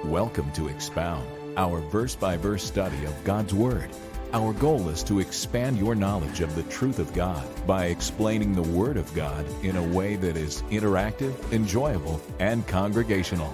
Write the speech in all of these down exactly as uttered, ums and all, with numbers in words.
Welcome to Expound, our verse-by-verse study of God's Word. Our goal is to expand your knowledge of the truth of God by explaining the Word of God in a way that is interactive, enjoyable, and congregational.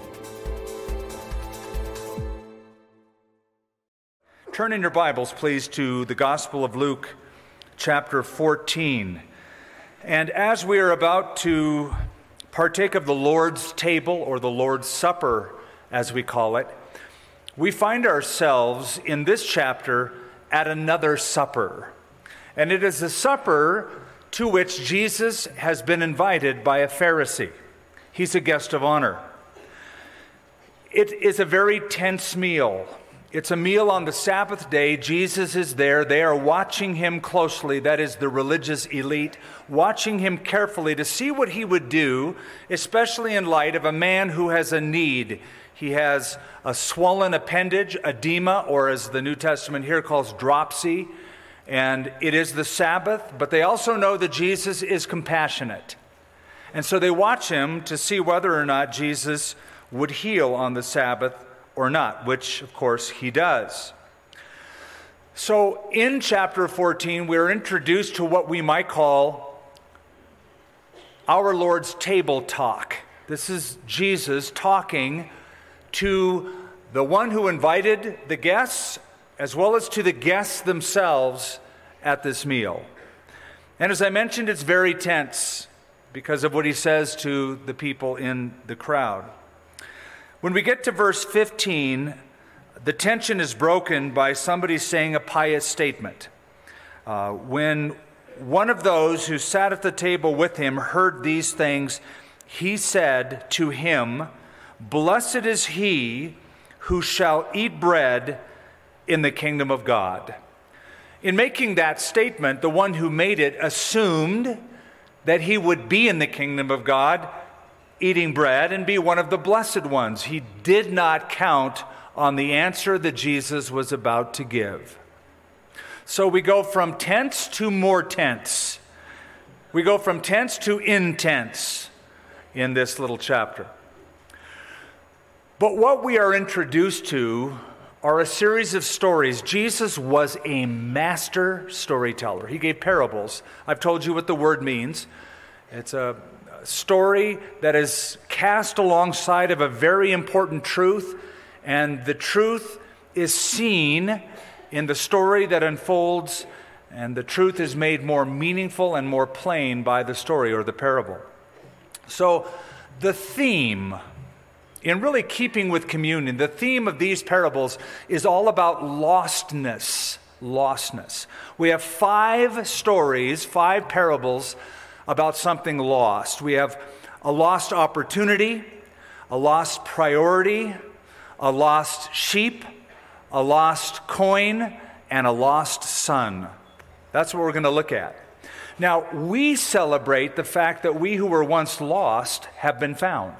Turn in your Bibles, please, to the Gospel of Luke, chapter fourteen. And as we are about to partake of the Lord's table, or the Lord's Supper, as we call it, we find ourselves in this chapter at another supper. And it is a supper to which Jesus has been invited by a Pharisee. He's a guest of honor. It is a very tense meal. It's a meal on the Sabbath day. Jesus is there. They are watching him closely. That is the religious elite, watching him carefully to see what he would do, especially in light of a man who has a need. He has a swollen appendage, edema, or as the New Testament here calls dropsy, and it is the Sabbath, but they also know that Jesus is compassionate. And so they watch him to see whether or not Jesus would heal on the Sabbath or not, which, of course, he does. So in chapter fourteen, we're introduced to what we might call our Lord's table talk. This is Jesus talking to the one who invited the guests, as well as to the guests themselves at this meal. And as I mentioned, it's very tense because of what he says to the people in the crowd. When we get to verse fifteen, the tension is broken by somebody saying a pious statement. Uh, when one of those who sat at the table with him heard these things, he said to him, "Blessed is he who shall eat bread in the kingdom of God." In making that statement, the one who made it assumed that he would be in the kingdom of God, eating bread, and be one of the blessed ones. He did not count on the answer that Jesus was about to give. So we go from tense to more tense. We go from tense to intense in this little chapter. But what we are introduced to are a series of stories. Jesus was a master storyteller. He gave parables. I've told you what the word means. It's a story that is cast alongside of a very important truth, and the truth is seen in the story that unfolds, and the truth is made more meaningful and more plain by the story or the parable. So the theme, in really keeping with communion, the theme of these parables is all about lostness. Lostness. We have five stories, five parables about something lost. We have a lost opportunity, a lost priority, a lost sheep, a lost coin, and a lost son. That's what we're going to look at. Now, we celebrate the fact that we who were once lost have been found.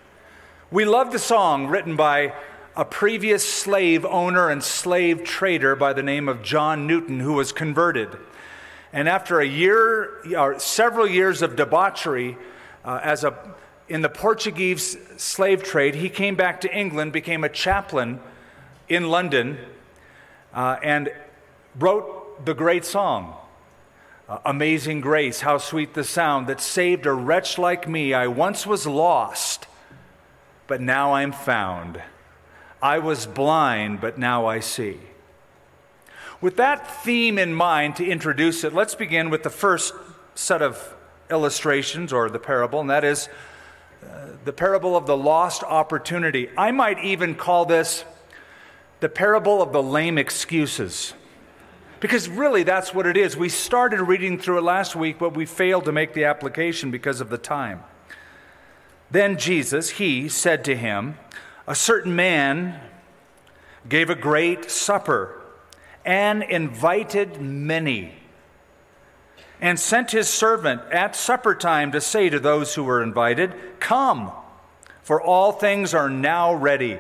We love the song written by a previous slave owner and slave trader by the name of John Newton, who was converted. And after a year, or several years of debauchery uh, as a in the Portuguese slave trade, he came back to England, became a chaplain in London, uh, and wrote the great song, uh, "Amazing Grace, how sweet the sound that saved a wretch like me. I once was lost, but now I'm found. I was blind, but now I see." With that theme in mind to introduce it, let's begin with the first set of illustrations, or the parable, and that is uh, the parable of the lost opportunity. I might even call this the parable of the lame excuses, because really that's what it is. We started reading through it last week, but we failed to make the application because of the time. Then Jesus, he said to him, "A certain man gave a great supper and invited many, and sent his servant at supper time to say to those who were invited, 'Come, for all things are now ready.'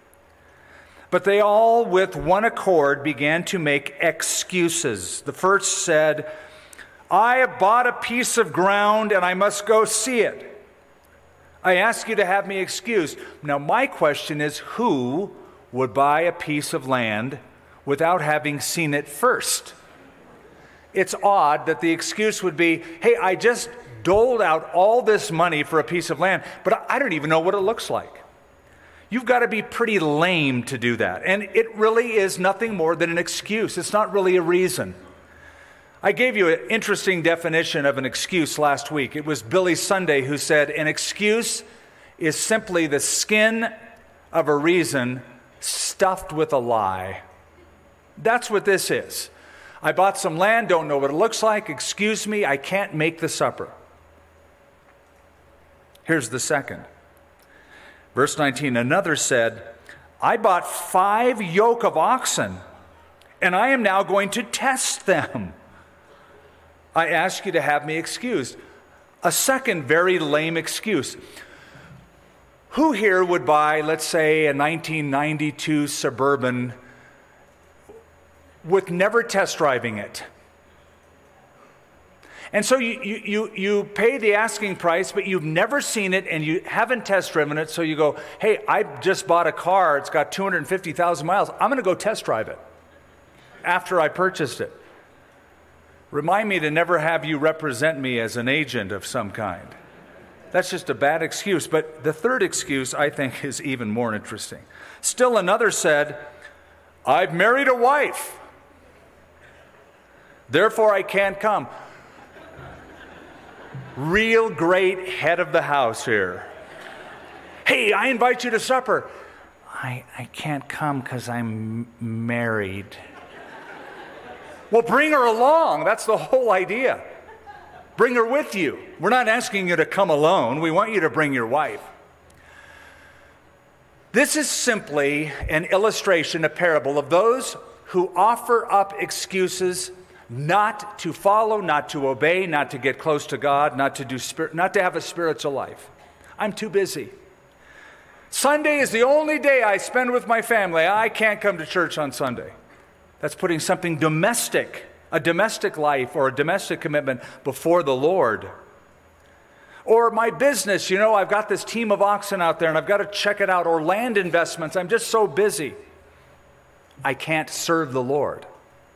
But they all with one accord began to make excuses. The first said, 'I have bought a piece of ground and I must go see it.' I ask you to have me excused. Now, my question is, who would buy a piece of land without having seen it first? It's odd that the excuse would be, hey, I just doled out all this money for a piece of land, but I don't even know what it looks like. You've got to be pretty lame to do that. And it really is nothing more than an excuse. It's not really a reason. I gave you an interesting definition of an excuse last week. It was Billy Sunday who said, an excuse is simply the skin of a reason stuffed with a lie. That's what this is. I bought some land, don't know what it looks like. Excuse me, I can't make the supper. Here's the second. Verse nineteen, another said, I bought five yoke of oxen, and I am now going to test them. I ask you to have me excused. A second very lame excuse. Who here would buy, let's say, a nineteen ninety-two Suburban with never test driving it? And so you, you, you, you pay the asking price, but you've never seen it and you haven't test driven it, so you go, hey, I just bought a car, it's got two hundred fifty thousand miles, I'm going to go test drive it after I purchased it. Remind me to never have you represent me as an agent of some kind. That's just a bad excuse. But the third excuse, I think, is even more interesting. Still another said, I've married a wife, therefore I can't come. Real great head of the house here. Hey, I invite you to supper. I, I can't come because I'm married. Well, bring her along. That's the whole idea. Bring her with you. We're not asking you to come alone. We want you to bring your wife. This is simply an illustration, a parable of those who offer up excuses not to follow, not to obey, not to get close to God, not to do spirit, not to have a spiritual life. I'm too busy. Sunday is the only day I spend with my family. I can't come to church on Sunday. That's putting something domestic, a domestic life or a domestic commitment before the Lord. Or my business, you know, I've got this team of oxen out there and I've got to check it out. Or land investments, I'm just so busy. I can't serve the Lord.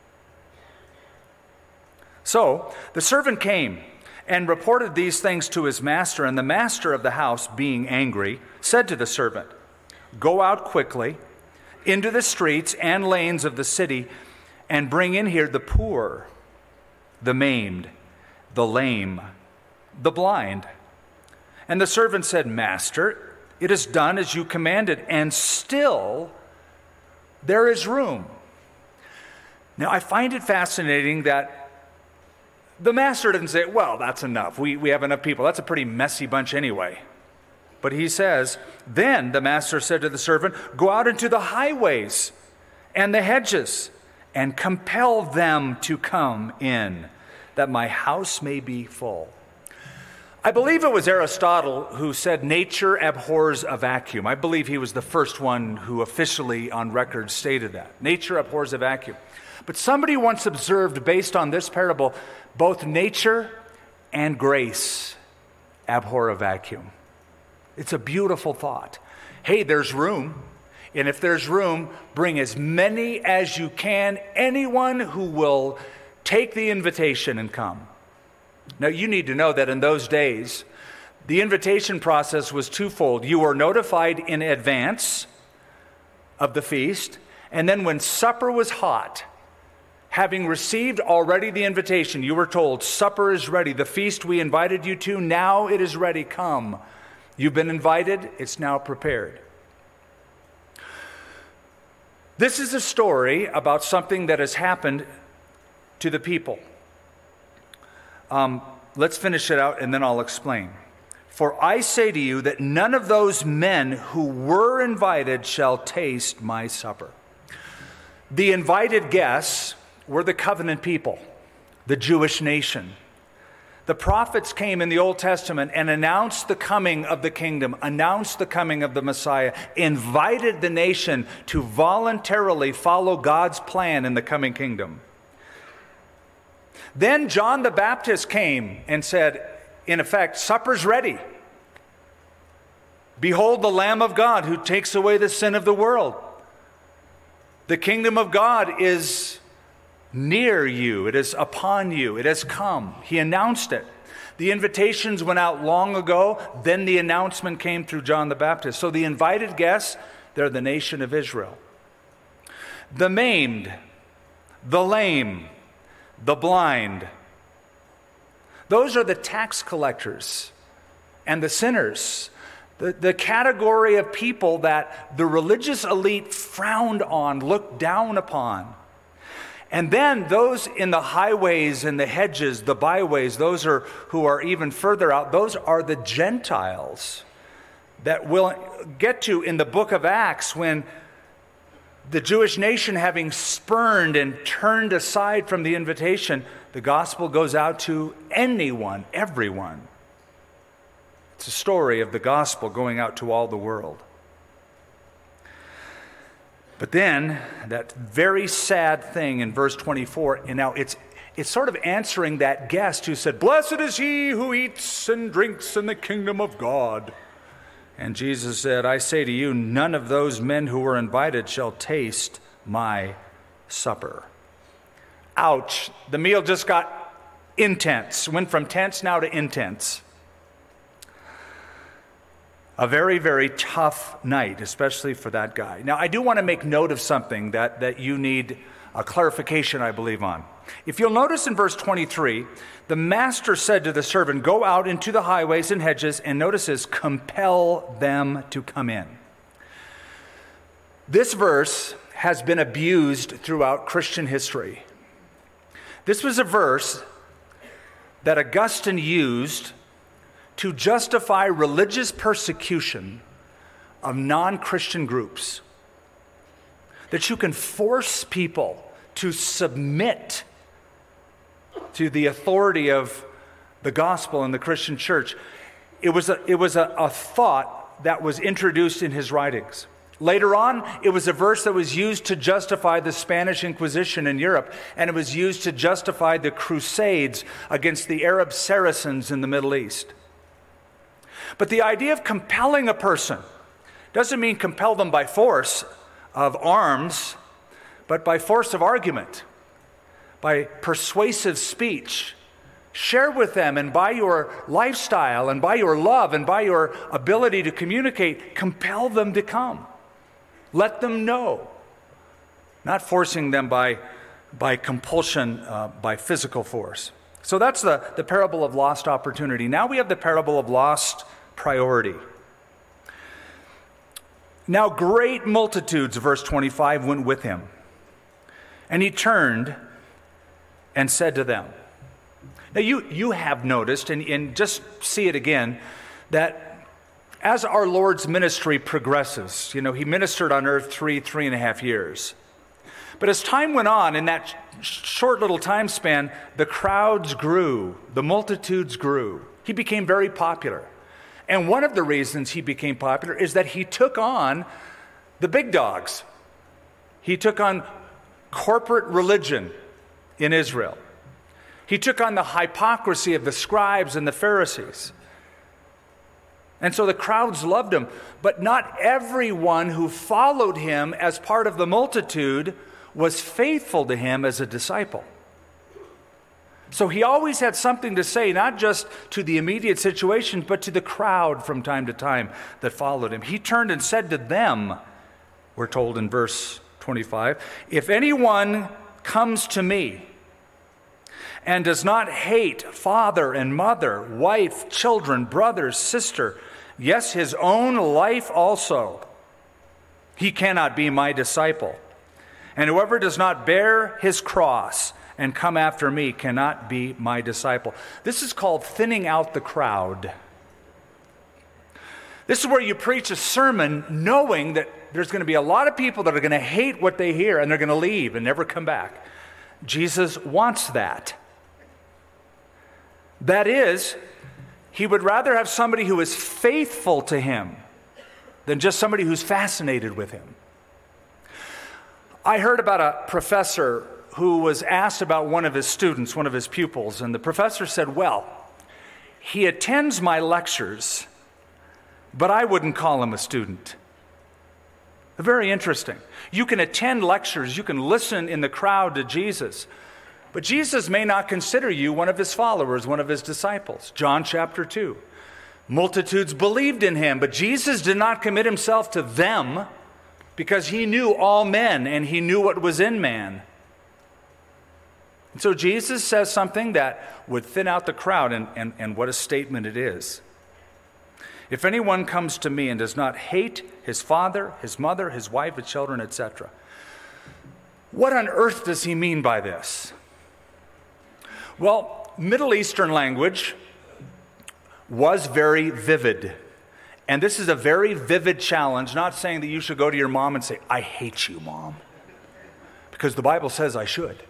So the servant came and reported these things to his master, and the master of the house, being angry, said to the servant, go out quickly into the streets and lanes of the city and bring in here the poor, the maimed, the lame, the blind. And the servant said, Master, it is done as you commanded, and still there is room. Now, I find it fascinating that the master didn't say, well, that's enough. We, we have enough people. That's a pretty messy bunch anyway. But he says, then the master said to the servant, go out into the highways and the hedges and compel them to come in, that my house may be full. I believe it was Aristotle who said nature abhors a vacuum. I believe he was the first one who officially on record stated that. Nature abhors a vacuum. But somebody once observed, based on this parable, both nature and grace abhor a vacuum. It's a beautiful thought. Hey, there's room. And if there's room, bring as many as you can. Anyone who will take the invitation and come. Now, you need to know that in those days, the invitation process was twofold. You were notified in advance of the feast, and then when supper was hot, having received already the invitation, you were told, supper is ready. The feast we invited you to, now it is ready. Come. You've been invited. It's now prepared. This is a story about something that has happened to the people. Um, let's finish it out and then I'll explain. For I say to you that none of those men who were invited shall taste my supper. The invited guests were the covenant people, the Jewish nation. The prophets came in the Old Testament and announced the coming of the kingdom, announced the coming of the Messiah, invited the nation to voluntarily follow God's plan in the coming kingdom. Then John the Baptist came and said, in effect, supper's ready. Behold the Lamb of God who takes away the sin of the world. The kingdom of God is near you. It is upon you. It has come. He announced it. The invitations went out long ago. Then the announcement came through John the Baptist. So the invited guests, they're the nation of Israel. The maimed, the lame, the blind. Those are the tax collectors and the sinners. The, the category of people that the religious elite frowned on, looked down upon. And then those in the highways and the hedges, the byways, those are who are even further out, those are the Gentiles that we'll get to in the book of Acts when the Jewish nation, having spurned and turned aside from the invitation, the gospel goes out to anyone, everyone. It's a story of the gospel going out to all the world. But then, that very sad thing in verse twenty-four, and now it's it's sort of answering that guest who said, "Blessed is he who eats and drinks in the kingdom of God." And Jesus said, "I say to you, none of those men who were invited shall taste my supper." Ouch. The meal just got intense. Went from tense now to intense. A very, very tough night, especially for that guy. Now, I do want to make note of something that, that you need a clarification, I believe, on. If you'll notice in verse twenty-three, the master said to the servant, "Go out into the highways and hedges," and notice this, "compel them to come in." This verse has been abused throughout Christian history. This was a verse that Augustine used to justify religious persecution of non-Christian groups. That you can force people to submit to the authority of the gospel and the Christian church. It was a, it was a, a thought that was introduced in his writings. Later on, it was a verse that was used to justify the Spanish Inquisition in Europe, and it was used to justify the Crusades against the Arab Saracens in the Middle East. But the idea of compelling a person doesn't mean compel them by force of arms, but by force of argument, by persuasive speech. Share with them, and by your lifestyle and by your love and by your ability to communicate, compel them to come. Let them know. Not forcing them by, by compulsion, uh, by physical force. So that's the, the parable of lost opportunity. Now we have the parable of lost priority. Now great multitudes, verse twenty-five, went with him. And he turned and said to them. Now you, you have noticed, and, and just see it again, that as our Lord's ministry progresses, you know, he ministered on earth three, three and a half years. But as time went on, in that short little time span, the crowds grew, the multitudes grew. He became very popular. And one of the reasons he became popular is that he took on the big dogs. He took on corporate religion in Israel. He took on the hypocrisy of the scribes and the Pharisees. And so the crowds loved him. But not everyone who followed him as part of the multitude was faithful to him as a disciple. So he always had something to say, not just to the immediate situation, but to the crowd from time to time that followed him. He turned and said to them, we're told in verse twenty-five, "If anyone comes to me and does not hate father and mother, wife, children, brother, sister, yes, his own life also, he cannot be my disciple. And whoever does not bear his cross and come after me cannot be my disciple." This is called thinning out the crowd. This is where you preach a sermon knowing that there's going to be a lot of people that are going to hate what they hear and they're going to leave and never come back. Jesus wants that. That is, he would rather have somebody who is faithful to him than just somebody who's fascinated with him. I heard about a professor who was asked about one of his students, one of his pupils, and the professor said, "Well, he attends my lectures, but I wouldn't call him a student. Very interesting. You can attend lectures, you can listen in the crowd to Jesus, but Jesus may not consider you one of his followers, one of his disciples. John chapter two. Multitudes believed in him, but Jesus did not commit himself to them because he knew all men and he knew what was in man. And so Jesus says something that would thin out the crowd, and, and, and what a statement it is. If anyone comes to me and does not hate his father, his mother, his wife, his children, et cetera. What on earth does he mean by this? Well, Middle Eastern language was very vivid. And this is a very vivid challenge, not saying that you should go to your mom and say, I hate you, Mom, because the Bible says I should.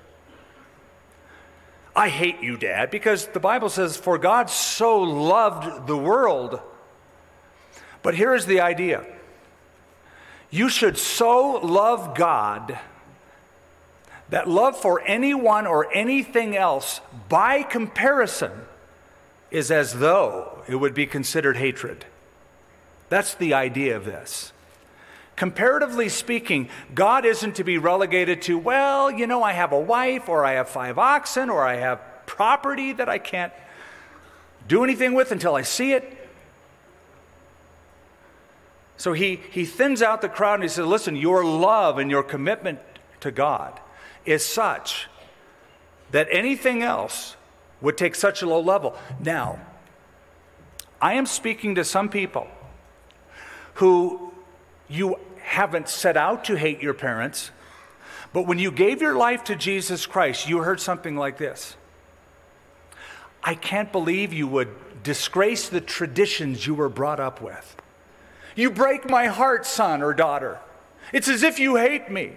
I hate you, Dad, because the Bible says, for God so loved the world. But here is the idea. You should so love God that love for anyone or anything else, by comparison, is as though it would be considered hatred. That's the idea of this. Comparatively speaking, God isn't to be relegated to, well, you know, I have a wife, or I have five oxen, or I have property that I can't do anything with until I see it. So he, he thins out the crowd and he says, listen, your love and your commitment to God is such that anything else would take such a low level. Now, I am speaking to some people who you haven't set out to hate your parents, but when you gave your life to Jesus Christ, you heard something like this. I can't believe you would disgrace the traditions you were brought up with. You break my heart, son or daughter. It's as if you hate me.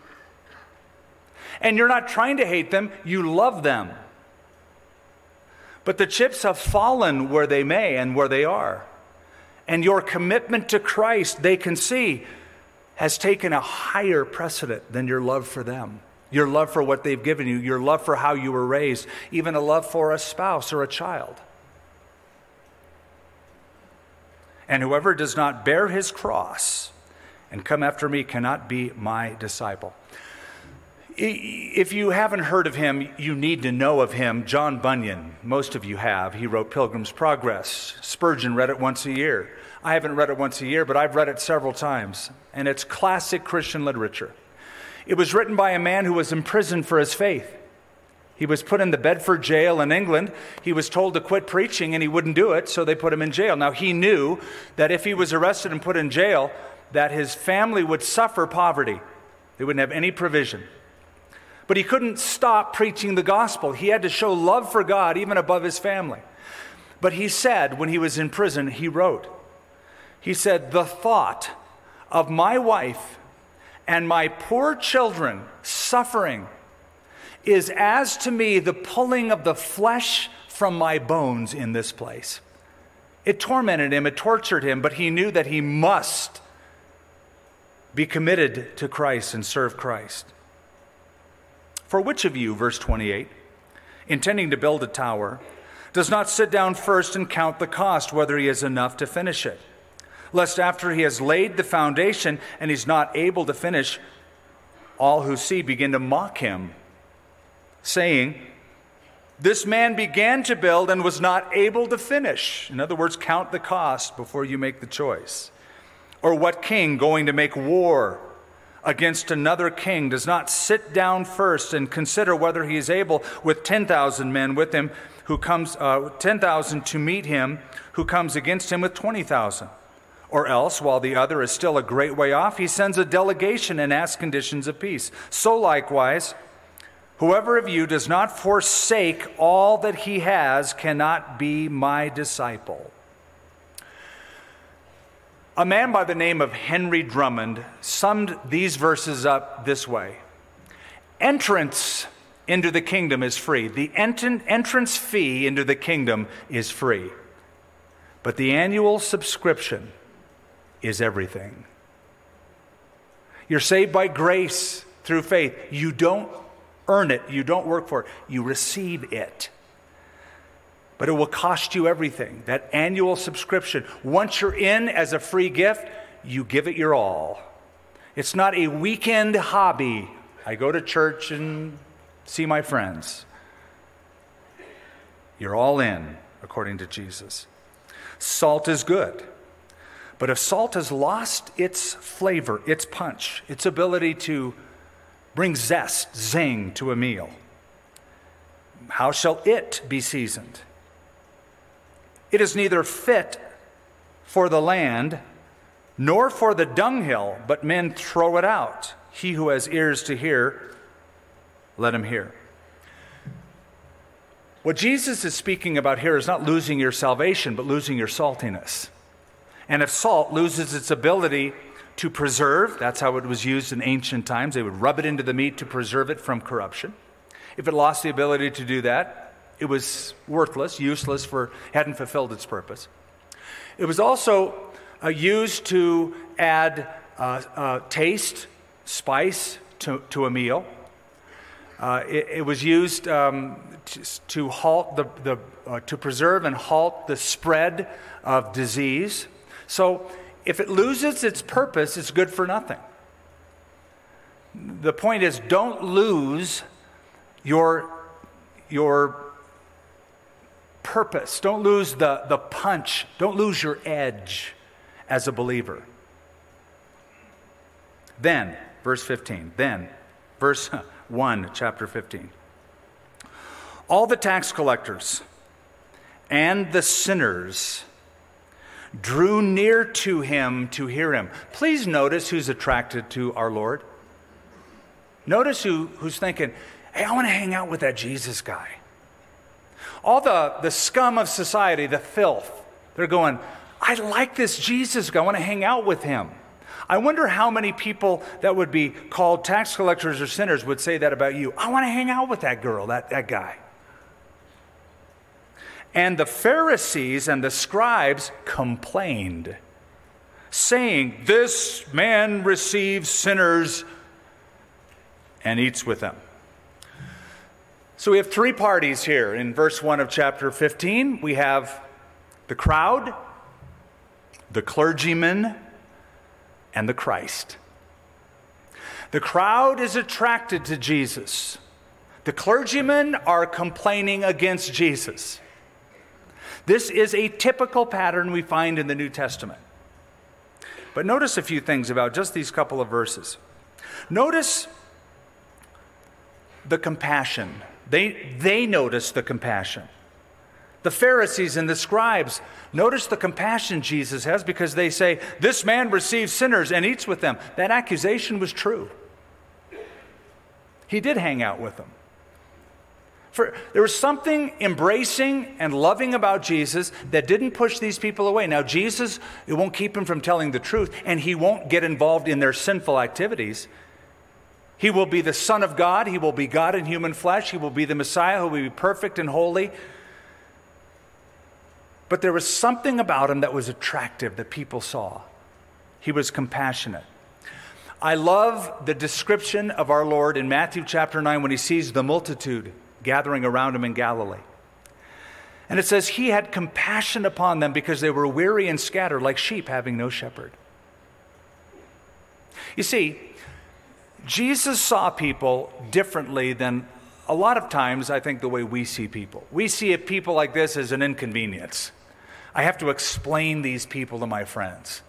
And you're not trying to hate them, you love them. But the chips have fallen where they may and where they are. And your commitment to Christ, they can see, has taken a higher precedent than your love for them. Your love for what they've given you, your love for how you were raised, even a love for a spouse or a child. And whoever does not bear his cross and come after me cannot be my disciple. If you haven't heard of him, you need to know of him. John Bunyan, most of you have. He wrote Pilgrim's Progress. Spurgeon read it once a year. I haven't read it once a year, but I've read it several times. And it's classic Christian literature. It was written by a man who was imprisoned for his faith. He was put in the Bedford jail in England. He was told to quit preaching and he wouldn't do it, so they put him in jail. Now he knew that if he was arrested and put in jail, that his family would suffer poverty. They wouldn't have any provision. But he couldn't stop preaching the gospel. He had to show love for God even above his family. But he said, when he was in prison, he wrote, he said, the thought of my wife and my poor children suffering is as to me the pulling of the flesh from my bones in this place. It tormented him, it tortured him, but he knew that he must be committed to Christ and serve Christ. For which of you, verse twenty-eight, intending to build a tower, does not sit down first and count the cost, whether he has enough to finish it? Lest after he has laid the foundation and he's not able to finish, all who see begin to mock him, saying, this man began to build and was not able to finish. In other words, count the cost before you make the choice. Or what king going to make war against another king does not sit down first and consider whether he is able with ten thousand men with him who comes, uh, ten thousand to meet him who comes against him with twenty thousand? Or else, while the other is still a great way off, he sends a delegation and asks conditions of peace. So likewise, whoever of you does not forsake all that he has cannot be my disciple. A man by the name of Henry Drummond summed these verses up this way. Entrance into the kingdom is free. The ent- entrance fee into the kingdom is free. But the annual subscription is everything. You're saved by grace through faith. You don't earn it. You don't work for it. You receive it. but it will cost you everything. That annual subscription, once you're in as a free gift, you give it your all. It's not a weekend hobby. I go to church and see my friends. You're all in, according to Jesus. Salt is good. But if salt has lost its flavor, its punch, its ability to bring zest, zing to a meal, how shall it be seasoned? It is neither fit for the land nor for the dunghill, but men throw it out. He who has ears to hear, let him hear. What Jesus is speaking about here is not losing your salvation, but losing your saltiness. And if salt loses its ability to preserve, that's how it was used in ancient times. They would rub it into the meat to preserve it from corruption. If it lost the ability to do that, it was worthless, useless, for hadn't fulfilled its purpose. It was also uh, used to add uh, uh, taste, spice to, to a meal. Uh, it, it was used um, to, to halt the, the uh, to preserve and halt the spread of disease. So if it loses its purpose, it's good for nothing. The point is, don't lose your, your purpose. Don't lose the, the punch. Don't lose your edge as a believer. Then, verse fifteen, then, verse one, chapter fifteen. All the tax collectors and the sinners drew near to him to hear him. Please notice who's attracted to our Lord. Notice who, who's thinking, hey, I want to hang out with that Jesus guy. All the, the scum of society, the filth, they're going, I like this Jesus guy. I want to hang out with him. I wonder how many people that would be called tax collectors or sinners would say that about you. I want to hang out with that girl, that, that guy. And the Pharisees and the scribes complained, saying, this man receives sinners and eats with them. So we have three parties here. In verse one of chapter fifteen, we have the crowd, the clergyman, and the Christ. The crowd is attracted to Jesus. The clergymen are complaining against Jesus. This is a typical pattern we find in the New Testament. But notice a few things about just these couple of verses. Notice the compassion. They, they notice the compassion. The Pharisees and the scribes notice the compassion Jesus has because they say, this man receives sinners and eats with them. That accusation was true. He did hang out with them. For, there was something embracing and loving about Jesus that didn't push these people away. Now, Jesus, it won't keep him from telling the truth, and he won't get involved in their sinful activities. He will be the Son of God. He will be God in human flesh. He will be the Messiah who will be perfect and holy. But there was something about him that was attractive that people saw. He was compassionate. I love the description of our Lord in Matthew chapter nine when he sees the multitude gathering around him in Galilee. And it says he had compassion upon them because they were weary and scattered like sheep having no shepherd. You see, Jesus saw people differently than a lot of times, I think, the way we see people. We see people like this as an inconvenience. I have to explain these people to my friends.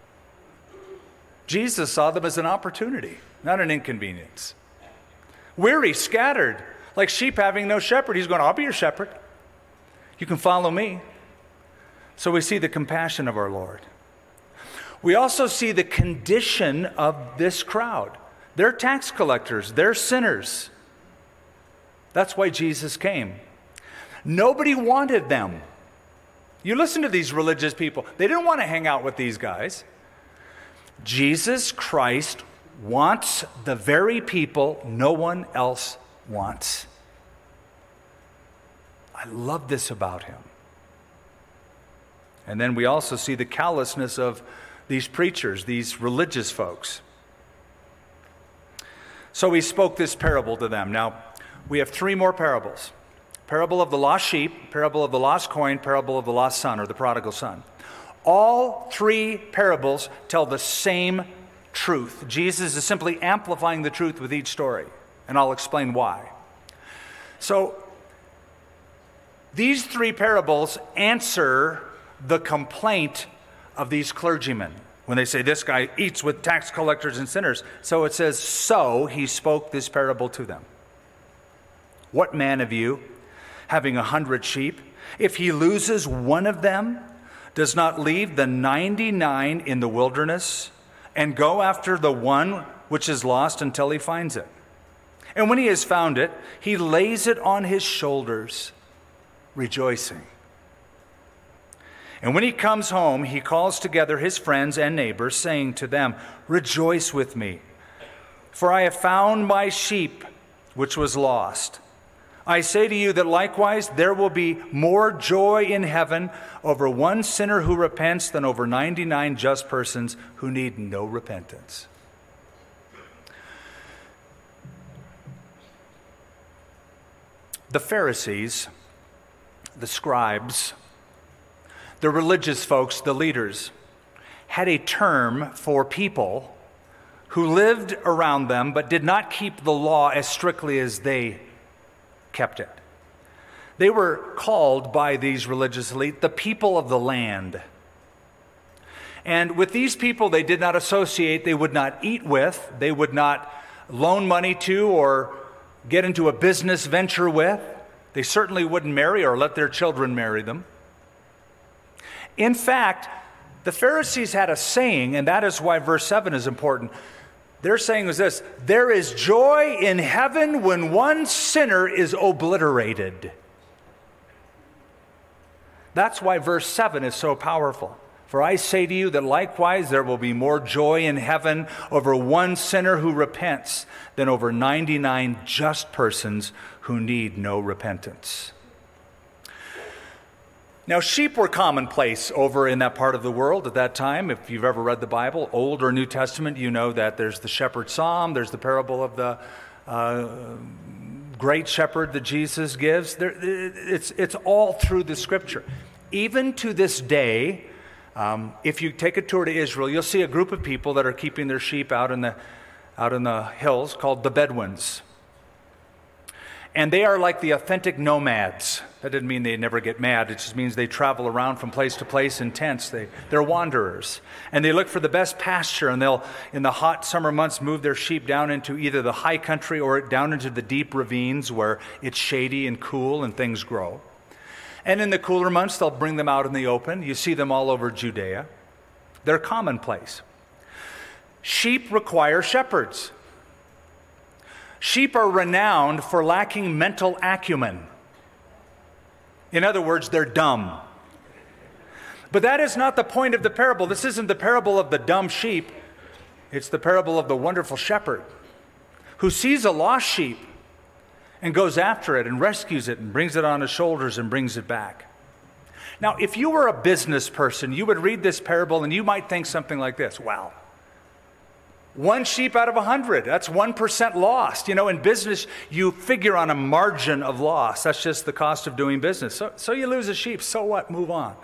Jesus saw them as an opportunity, not an inconvenience. Weary, scattered, like sheep having no shepherd. He's going, I'll be your shepherd. You can follow me. So we see the compassion of our Lord. We also see the condition of this crowd. They're tax collectors. They're sinners. That's why Jesus came. Nobody wanted them. You listen to these religious people. They didn't want to hang out with these guys. Jesus Christ wants the very people no one else wants. I love this about him. And then we also see the callousness of these preachers, these religious folks. So he spoke this parable to them. Now, we have three more parables. Parable of the lost sheep, parable of the lost coin, parable of the lost son, or the prodigal son. All three parables tell the same truth. Jesus is simply amplifying the truth with each story, and I'll explain why. So, these three parables answer the complaint of these clergymen when they say, this guy eats with tax collectors and sinners. So it says, so he spoke this parable to them. What man of you, having a hundred sheep, if he loses one of them, does not leave the ninety-nine in the wilderness and go after the one which is lost until he finds it? And when he has found it, he lays it on his shoulders, rejoicing. And when he comes home, he calls together his friends and neighbors, saying to them, rejoice with me, for I have found my sheep which was lost. I say to you that likewise there will be more joy in heaven over one sinner who repents than over ninety-nine just persons who need no repentance. The Pharisees, the scribes, the religious folks, the leaders, had a term for people who lived around them but did not keep the law as strictly as they kept it. They were called by these religious elite the people of the land. And with these people they did not associate, they would not eat with, they would not loan money to or get into a business venture with. They certainly wouldn't marry or let their children marry them. In fact, the Pharisees had a saying, and that is why verse seven is important. Their saying was this: there is joy in heaven when one sinner is obliterated. That's why verse seven is so powerful. For I say to you that likewise there will be more joy in heaven over one sinner who repents than over ninety-nine just persons who need no repentance. Now, sheep were commonplace over in that part of the world at that time. If you've ever read the Bible, Old or New Testament, you know that there's the shepherd psalm, there's the parable of the uh, great shepherd that Jesus gives. There, it's, it's all through the Scripture. Even to this day, um, if you take a tour to Israel, you'll see a group of people that are keeping their sheep out in the, out in the hills called the Bedouins. And they are like the authentic nomads. That doesn't mean they never get mad. It just means they travel around from place to place in tents. They, they're wanderers. And they look for the best pasture, and they'll, in the hot summer months, move their sheep down into either the high country or down into the deep ravines where it's shady and cool and things grow. And in the cooler months, they'll bring them out in the open. You see them all over Judea. They're commonplace. Sheep require shepherds. Sheep are renowned for lacking mental acumen. In other words, they're dumb. But that is not the point of the parable. This isn't the parable of the dumb sheep. It's the parable of the wonderful shepherd who sees a lost sheep and goes after it and rescues it and brings it on his shoulders and brings it back. Now, if you were a business person, you would read this parable and you might think something like this: wow, one sheep out of a hundred, that's one percent lost. You know, in business, you figure on a margin of loss. That's just the cost of doing business. So, so you lose a sheep, so what? Move on.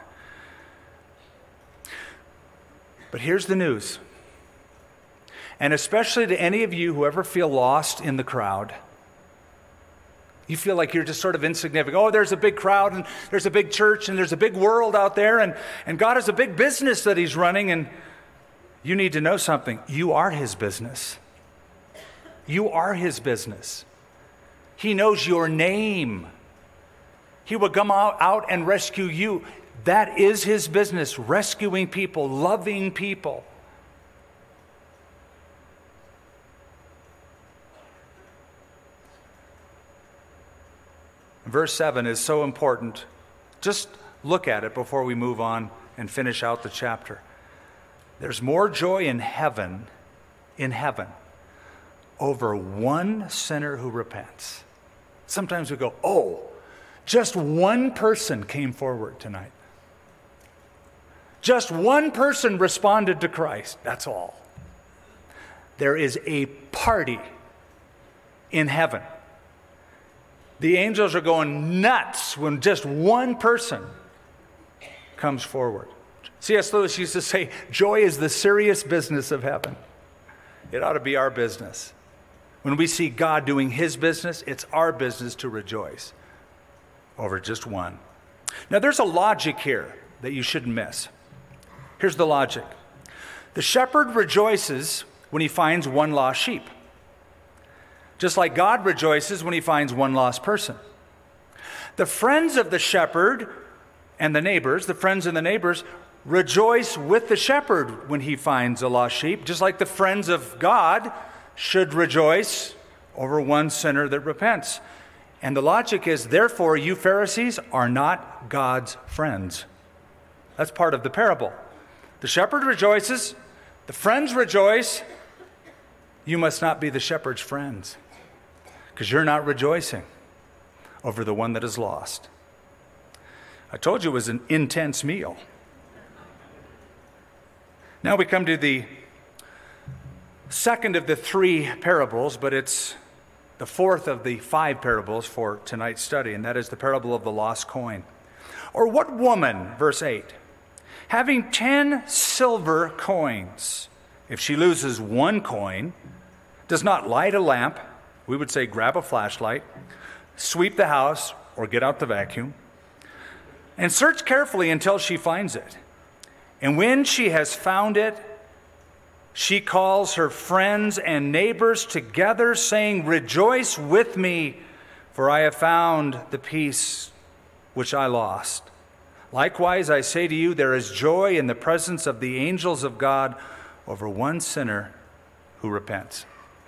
But here's the news. And especially to any of you who ever feel lost in the crowd, you feel like you're just sort of insignificant. Oh, there's a big crowd, and there's a big church, and there's a big world out there, and, and God has a big business that he's running, and you need to know something. You are his business. You are his business. He knows your name. He will come out, out and rescue you. That is his business, rescuing people, loving people. Verse seven is so important. Just look at it before we move on and finish out the chapter. There's more joy in heaven, in heaven, over one sinner who repents. Sometimes we go, oh, just one person came forward tonight. Just one person responded to Christ. That's all. There is a party in heaven The angels are going nuts when just one person comes forward. C S Lewis used to say, joy is the serious business of heaven. It ought to be our business. When we see God doing his business, it's our business to rejoice over just one. Now, there's a logic here that you shouldn't miss. Here's the logic. The shepherd rejoices when he finds one lost sheep, just like God rejoices when he finds one lost person. The friends of the shepherd and the neighbors, the friends and the neighbors, rejoice with the shepherd when he finds a lost sheep, just like the friends of God should rejoice over one sinner that repents. And the logic is, therefore, you Pharisees are not God's friends. That's part of the parable. The shepherd rejoices, the friends rejoice. You must not be the shepherd's friends, because you're not rejoicing over the one that is lost. I told you it was an intense meal. Now we come to the second of the three parables, but it's the fourth of the five parables for tonight's study, and that is the parable of the lost coin. Or what woman, verse eight, having ten silver coins, if she loses one coin, does not light a lamp, we would say grab a flashlight, sweep the house, or get out the vacuum, and search carefully until she finds it. And when she has found it, she calls her friends and neighbors together, saying, rejoice with me, for I have found the piece which I lost. Likewise, I say to you, there is joy in the presence of the angels of God over one sinner who repents.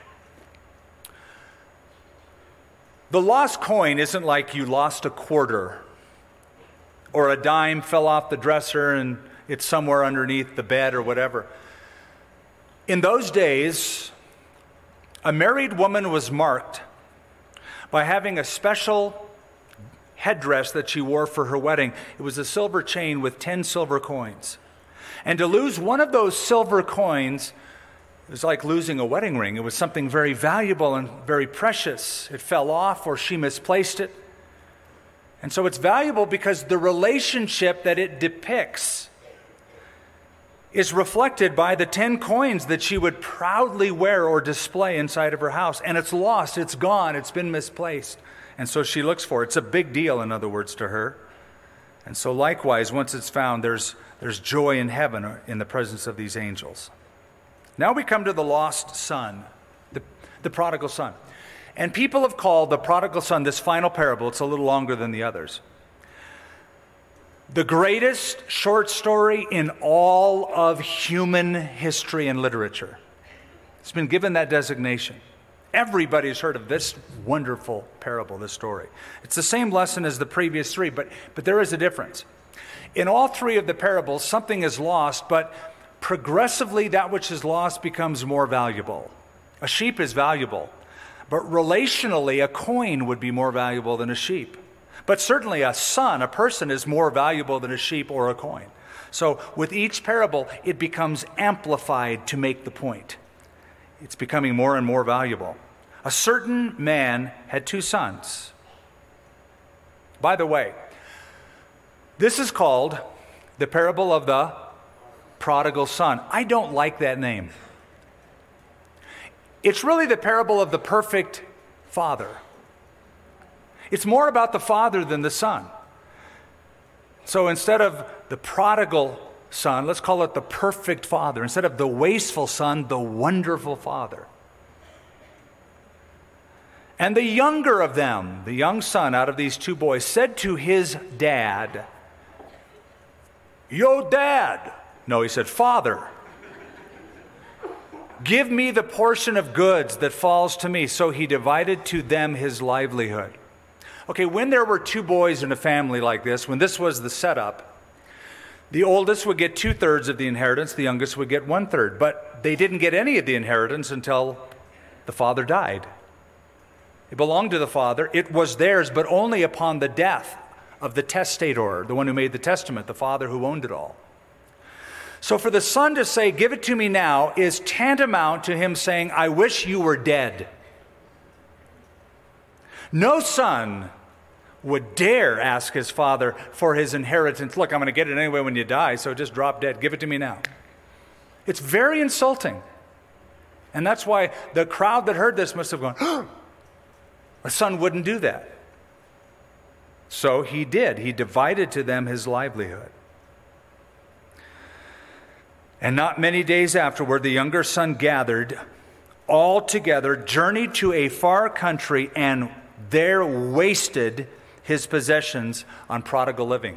The lost coin isn't like you lost a quarter or a dime fell off the dresser and it's somewhere underneath the bed or whatever. In those days, a married woman was marked by having a special headdress that she wore for her wedding. It was a silver chain with ten silver coins. And to lose one of those silver coins, it was like losing a wedding ring. It was something very valuable and very precious. It fell off or she misplaced it. And so it's valuable because the relationship that it depicts is reflected by the ten coins that she would proudly wear or display inside of her house. And it's lost, it's gone, it's been misplaced. And so she looks for it. It's a big deal, in other words, to her. And so likewise, once it's found, there's, there's joy in heaven in the presence of these angels. Now we come to the lost son, the, the prodigal son. And people have called the prodigal son, this final parable, it's a little longer than the others, the greatest short story in all of human history and literature. It's been given that designation. Everybody's heard of this wonderful parable, this story. It's the same lesson as the previous three, but, but there is a difference. In all three of the parables, something is lost, but progressively that which is lost becomes more valuable. A sheep is valuable, but relationally, a coin would be more valuable than a sheep. But certainly a son, a person, is more valuable than a sheep or a coin. So with each parable, it becomes amplified to make the point. It's becoming more and more valuable. A certain man had two sons. By the way, this is called the parable of the prodigal son. I don't like that name. It's really the parable of the perfect father. It's more about the father than the son. So instead of the prodigal son, let's call it the perfect father. Instead of the wasteful son, the wonderful father. And the younger of them, the young son out of these two boys, said to his dad, "Yo, Dad." No, he said, "Father, give me the portion of goods that falls to me." So he divided to them his livelihood. Okay, when there were two boys in a family like this, when this was the setup, the oldest would get two-thirds of the inheritance, the youngest would get one-third. But they didn't get any of the inheritance until the father died. It belonged to the father. It was theirs, but only upon the death of the testator, the one who made the testament, the father who owned it all. So for the son to say, "Give it to me now," is tantamount to him saying, "I wish you were dead." No son would dare ask his father for his inheritance. Look, I'm going to get it anyway when you die, so just drop dead. Give it to me now. It's very insulting. And that's why the crowd that heard this must have gone, oh, a son wouldn't do that. So he did. He divided to them his livelihood. And not many days afterward, the younger son gathered all together, journeyed to a far country, and there wasted his possessions on prodigal living.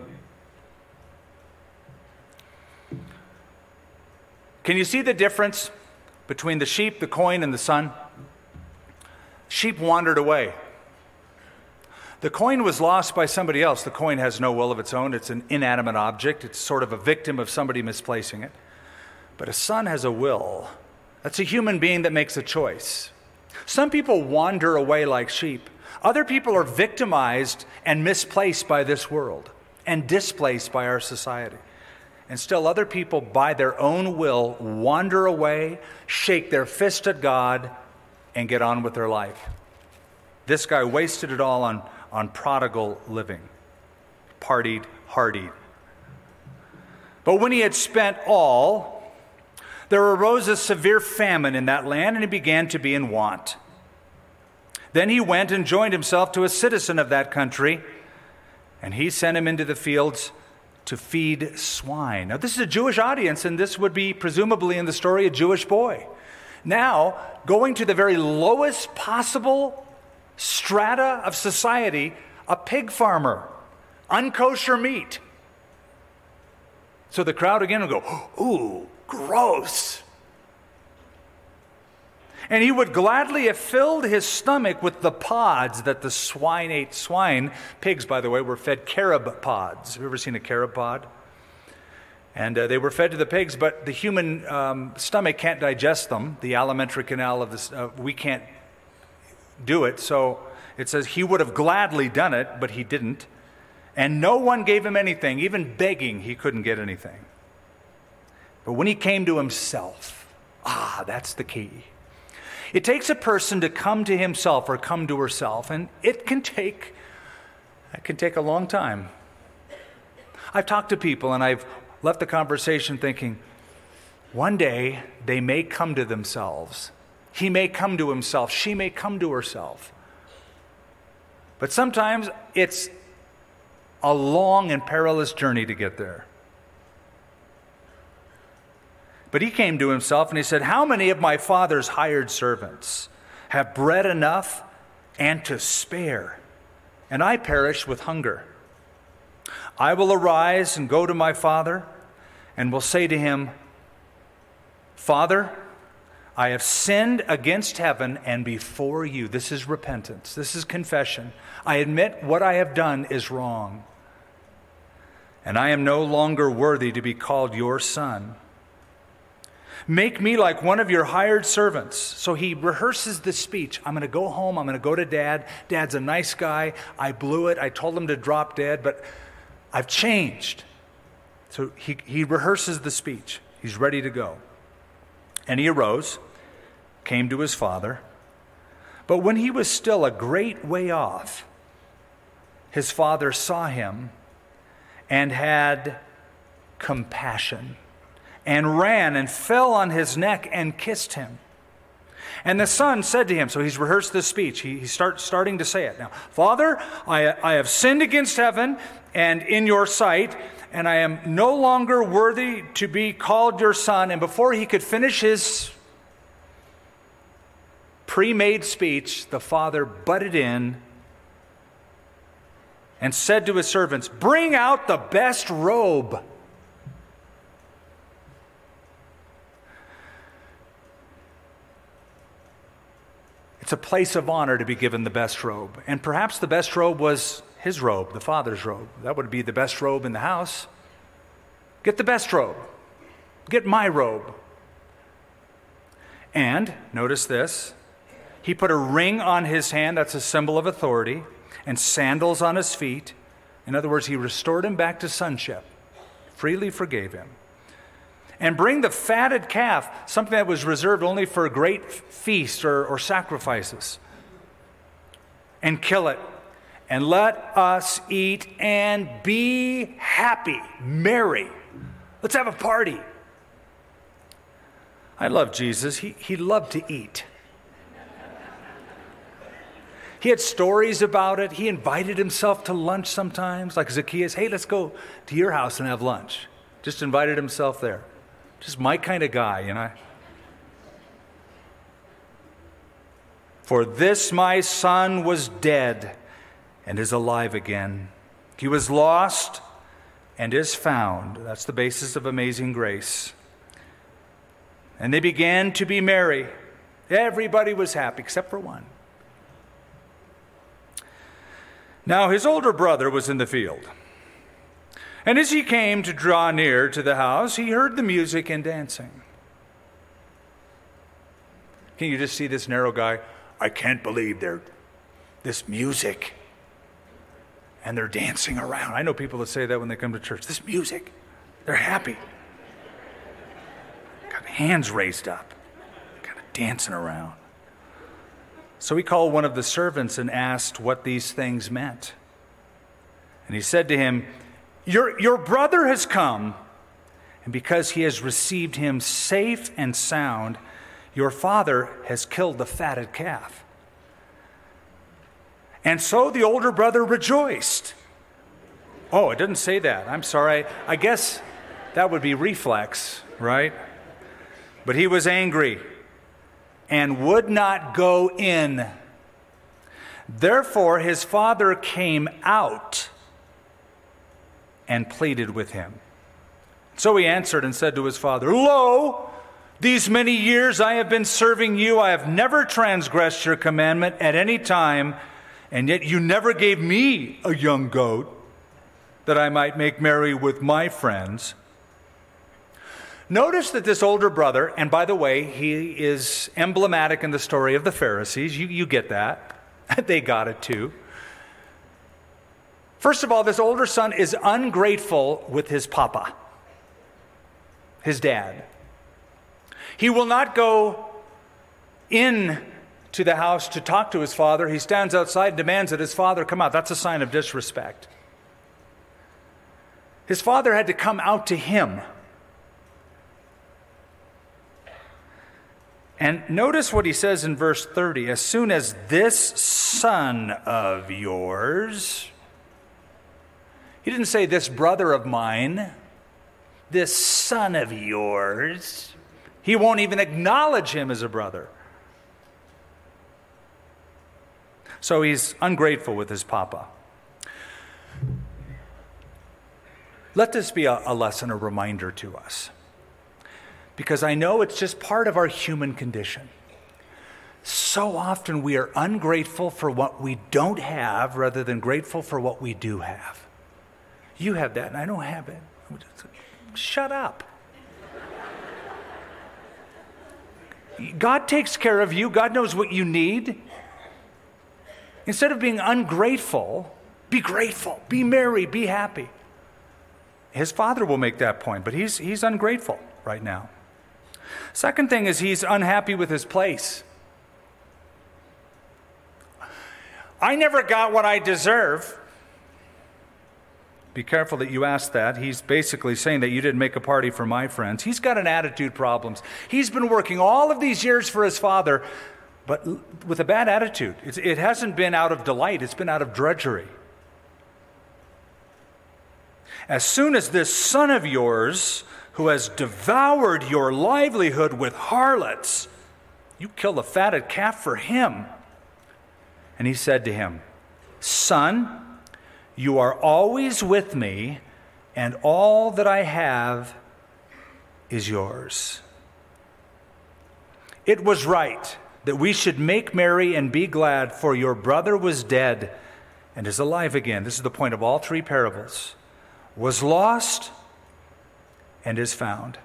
Can you see the difference between the sheep, the coin, and the son? Sheep wandered away. The coin was lost by somebody else. The coin has no will of its own. It's an inanimate object. It's sort of a victim of somebody misplacing it. But a son has a will. That's a human being that makes a choice. Some people wander away like sheep. Other people are victimized and misplaced by this world and displaced by our society. And still other people, by their own will, wander away, shake their fist at God, and get on with their life. This guy wasted it all on, on prodigal living. Partied, hardied. But when he had spent all, there arose a severe famine in that land, and he began to be in want. Then he went and joined himself to a citizen of that country, and he sent him into the fields to feed swine. Now, this is a Jewish audience, and this would be presumably in the story a Jewish boy. Now, going to the very lowest possible strata of society, a pig farmer, unkosher meat. So the crowd again will go, ooh, gross. And he would gladly have filled his stomach with the pods that the swine ate. Swine, pigs, by the way, were fed carob pods. Have you ever seen a carob pod? And uh, they were fed to the pigs, but the human um, stomach can't digest them. The alimentary canal of this, uh, we can't do it. So it says he would have gladly done it, but he didn't. And no one gave him anything. Even begging, he couldn't get anything. But when he came to himself, ah, that's the key. It takes a person to come to himself or come to herself, and it can take, it can take a long time. I've talked to people, and I've left the conversation thinking, one day they may come to themselves. He may come to himself. She may come to herself. But sometimes it's a long and perilous journey to get there. But he came to himself and he said, how many of my father's hired servants have bread enough and to spare, and I perish with hunger? I will arise and go to my father and will say to him, Father, I have sinned against heaven and before you. This is repentance. This is confession. I admit what I have done is wrong, and I am no longer worthy to be called your son. Make me like one of your hired servants. So he rehearses the speech. I'm going to go home. I'm going to go to Dad. Dad's a nice guy. I blew it. I told him to drop dead, but I've changed. So he, he rehearses the speech. He's ready to go. And he arose, came to his father. But when he was still a great way off, his father saw him and had compassion, and ran and fell on his neck and kissed him. And the son said to him, so he's rehearsed this speech. He, he starts starting to say it now. Father, I, I have sinned against heaven and in your sight, and I am no longer worthy to be called your son. And before he could finish his pre-made speech, the father butted in and said to his servants, bring out the best robe. It's a place of honor to be given the best robe. And perhaps the best robe was his robe, the father's robe. That would be the best robe in the house. Get the best robe. Get my robe. And, notice this, he put a ring on his hand, that's a symbol of authority, and sandals on his feet. In other words, he restored him back to sonship, freely forgave him. And bring the fatted calf, something that was reserved only for a great feast or, or sacrifices. and kill it, and let us eat and be happy, merry. Let's have a party. I love Jesus. He, he loved to eat. He had stories about it. He invited himself to lunch sometimes, like Zacchaeus. Hey, let's go to your house and have lunch. Just invited himself there. Just my kind of guy, you know. For this my son was dead and is alive again. He was lost and is found. That's the basis of Amazing Grace. And they began to be merry. Everybody was happy except for one. Now his older brother was in the field. And as he came to draw near to the house, he heard the music and dancing. Can you just see this narrow guy? I can't believe they're this music. And they're dancing around. I know people that say that when they come to church. This music. They're happy. Got hands raised up. Kind of dancing around. So he called one of the servants and asked what these things meant. And he said to him, Your, your brother has come, and because he has received him safe and sound, your father has killed the fatted calf. And so the older brother rejoiced. Oh, it doesn't say that. I'm sorry. I guess that would be reflex, right? But he was angry and would not go in. Therefore his father came out and pleaded with him. So he answered and said to his father, Lo, these many years I have been serving you. I have never transgressed your commandment at any time, and yet you never gave me a young goat that I might make merry with my friends. Notice that this older brother, and by the way, he is emblematic in the story of the Pharisees. You, you get that. They got it too. First of all, this older son is ungrateful with his papa, his dad. He will not go in to the house to talk to his father. He stands outside and demands that his father come out. That's a sign of disrespect. His father had to come out to him. And notice what he says in verse thirty. As soon as this son of yours, he didn't say this brother of mine, this son of yours. He won't even acknowledge him as a brother. So he's ungrateful with his papa. Let this be a, a lesson, a reminder to us. Because I know it's just part of our human condition. So often we are ungrateful for what we don't have rather than grateful for what we do have. You have that and I don't have it. Shut up. God takes care of you. God knows what you need. Instead of being ungrateful, be grateful, be merry, be happy. His father will make that point, but he's, he's ungrateful right now. Second thing is he's unhappy with his place. I never got what I deserve. Be careful that you ask that. He's basically saying that you didn't make a party for my friends. He's got an attitude problem. He's been working all of these years for his father, but with a bad attitude. It's, it hasn't been out of delight. It's been out of drudgery. As soon as this son of yours, who has devoured your livelihood with harlots, you kill the fatted calf for him. And he said to him, Son, you are always with me, and all that I have is yours. It was right that we should make merry and be glad, for your brother was dead and is alive again. This is the point of all three parables. Was lost and is found.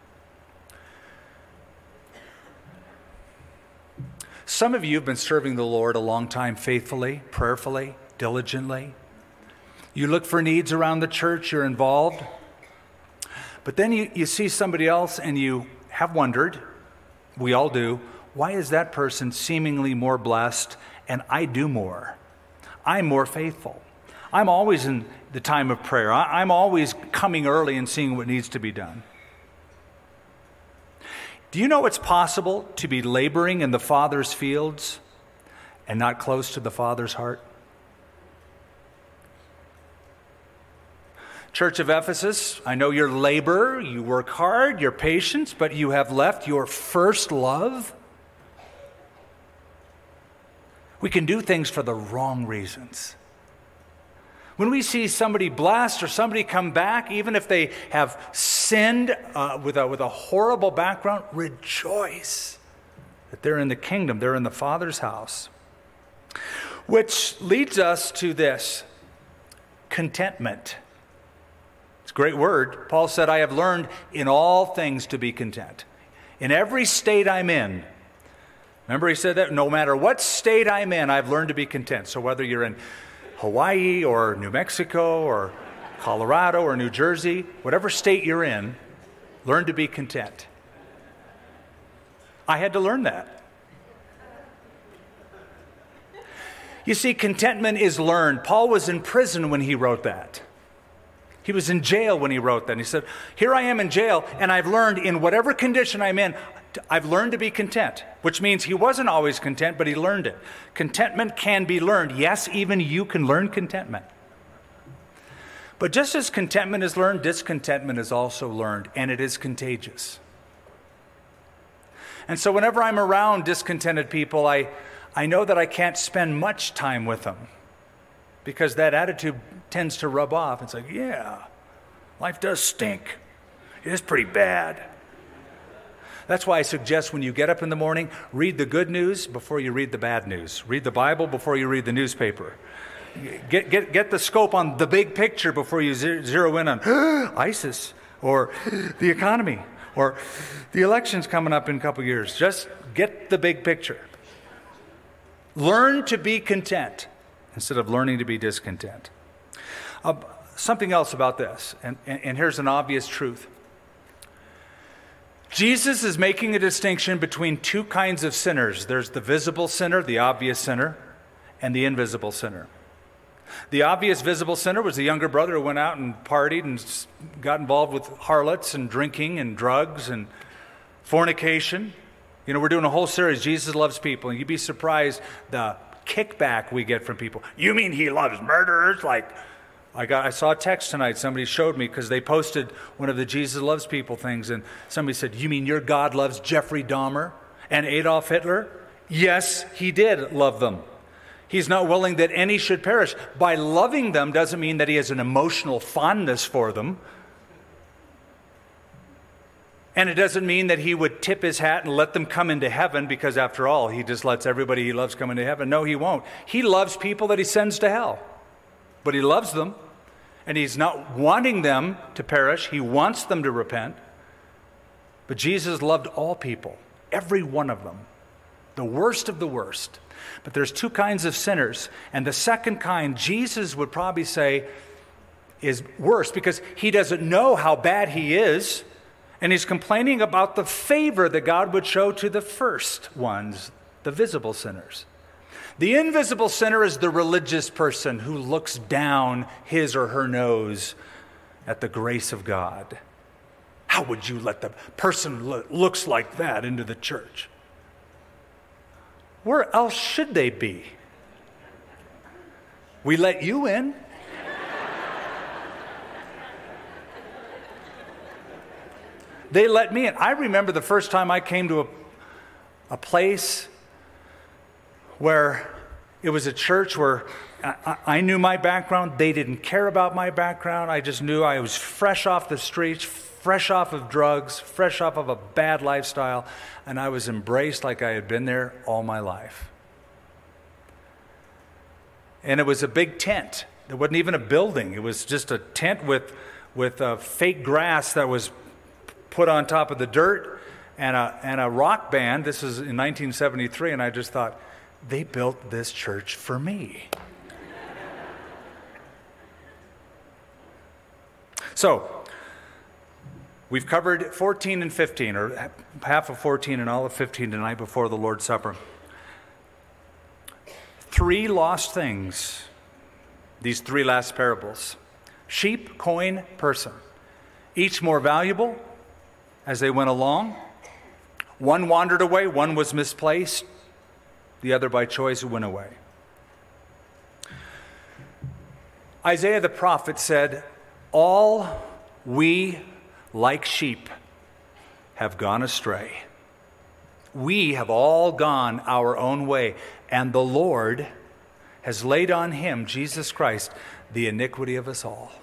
Some of you have been serving the Lord a long time faithfully, prayerfully, diligently. You look for needs around the church, you're involved. But then you, you see somebody else and you have wondered, we all do, why is that person seemingly more blessed and I do more? I'm more faithful. I'm always in the time of prayer. I'm always coming early and seeing what needs to be done. Do you know it's possible to be laboring in the Father's fields and not close to the Father's heart? Church of Ephesus, I know you're labor, you work hard, you're patient, but you have left your first love. We can do things for the wrong reasons. When we see somebody blessed or somebody come back, even if they have sinned uh, with, a, with a horrible background, rejoice that they're in the kingdom, they're in the Father's house. Which leads us to this, contentment. It's a great word. Paul said, I have learned in all things to be content. In every state I'm in. Remember he said that? No matter what state I'm in, I've learned to be content. So whether you're in Hawaii or New Mexico or Colorado or New Jersey, whatever state you're in, learn to be content. I had to learn that. You see, contentment is learned. Paul was in prison when he wrote that. He was in jail when he wrote that. And he said, here I am in jail, and I've learned in whatever condition I'm in, I've learned to be content, which means he wasn't always content, but he learned it. Contentment can be learned. Yes, even you can learn contentment. But just as contentment is learned, discontentment is also learned, and it is contagious. And so whenever I'm around discontented people, I, I know that I can't spend much time with them because that attitude tends to rub off. It's like, yeah, life does stink. It is pretty bad. That's why I suggest when you get up in the morning, read the good news before you read the bad news. Read the Bible before you read the newspaper. Get, get, get the scope on the big picture before you zero in on ISIS or the economy or the elections coming up in a couple years. Just get the big picture. Learn to be content instead of learning to be discontent. Uh, something else about this, and, and, and here's an obvious truth. Jesus is making a distinction between two kinds of sinners. There's the visible sinner, the obvious sinner, and the invisible sinner. The obvious visible sinner was the younger brother who went out and partied and got involved with harlots and drinking and drugs and fornication. You know, we're doing a whole series, Jesus Loves People, and you'd be surprised the kickback we get from people. You mean he loves murderers? Like, I got, I saw a text tonight somebody showed me because they posted one of the Jesus Loves People things, and somebody said, you mean your God loves Jeffrey Dahmer and Adolf Hitler? Yes, he did love them. He's not willing that any should perish. By loving them doesn't mean that he has an emotional fondness for them. And it doesn't mean that he would tip his hat and let them come into heaven because after all, he just lets everybody he loves come into heaven. No, he won't. He loves people that he sends to hell. But he loves them, and he's not wanting them to perish. He wants them to repent. But Jesus loved all people, every one of them, the worst of the worst. But there's two kinds of sinners, and the second kind, Jesus would probably say, is worse because he doesn't know how bad he is, and he's complaining about the favor that God would show to the first ones, the visible sinners. The invisible sinner is the religious person who looks down his or her nose at the grace of God. How would you let the person who looks like that into the church? Where else should they be? We let you in. They let me in. I remember the first time I came to a, a place where it was a church where I, I knew my background. They didn't care about my background. I just knew I was fresh off the streets, fresh off of drugs, fresh off of a bad lifestyle, and I was embraced like I had been there all my life. And it was a big tent. It wasn't even a building. It was just a tent with, with uh, fake grass that was put on top of the dirt and a, and a rock band. This is in nineteen seventy-three, and I just thought, they built this church for me. So, we've covered fourteen and fifteen, or half of fourteen and all of fifteen tonight before the Lord's Supper. Three lost things these three last parables. Sheep, coin, person. Each more valuable as they went along. One wandered away, one was misplaced, the other by choice went away. Isaiah the prophet said, all we like sheep have gone astray. We have all gone our own way, and the Lord has laid on him, Jesus Christ, the iniquity of us all.